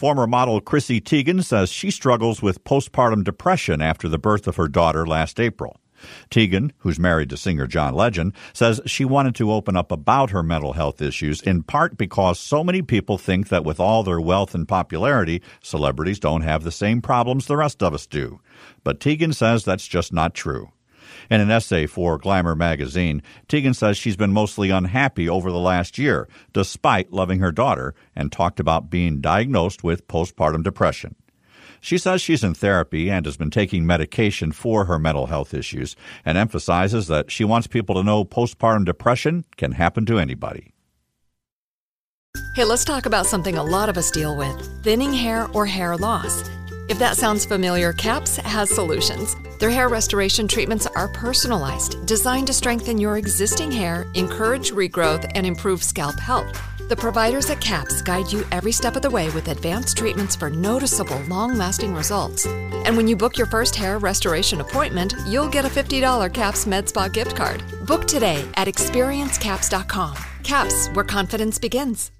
Former model Chrissy Teigen says she struggles with postpartum depression after the birth of her daughter last April. Teigen, who's married to singer John Legend, says she wanted to open up about her mental health issues in part because so many people think that with all their wealth and popularity, celebrities don't have the same problems the rest of us do. But Teigen says that's just not true. In an essay for Glamour magazine, Teigen says she's been mostly unhappy over the last year, despite loving her daughter, and talked about being diagnosed with postpartum depression. She says she's in therapy and has been taking medication for her mental health issues and emphasizes that she wants people to know postpartum depression can happen to anybody. Hey, let's talk about something a lot of us deal with, thinning hair or hair loss. If that sounds familiar, CAPS has solutions. Their hair restoration treatments are personalized, designed to strengthen your existing hair, encourage regrowth, and improve scalp health. The providers at CAPS guide you every step of the way with advanced treatments for noticeable, long-lasting results. And when you book your first hair restoration appointment, you'll get a $50 CAPS MedSpa gift card. Book today at experiencecaps.com. CAPS, where confidence begins.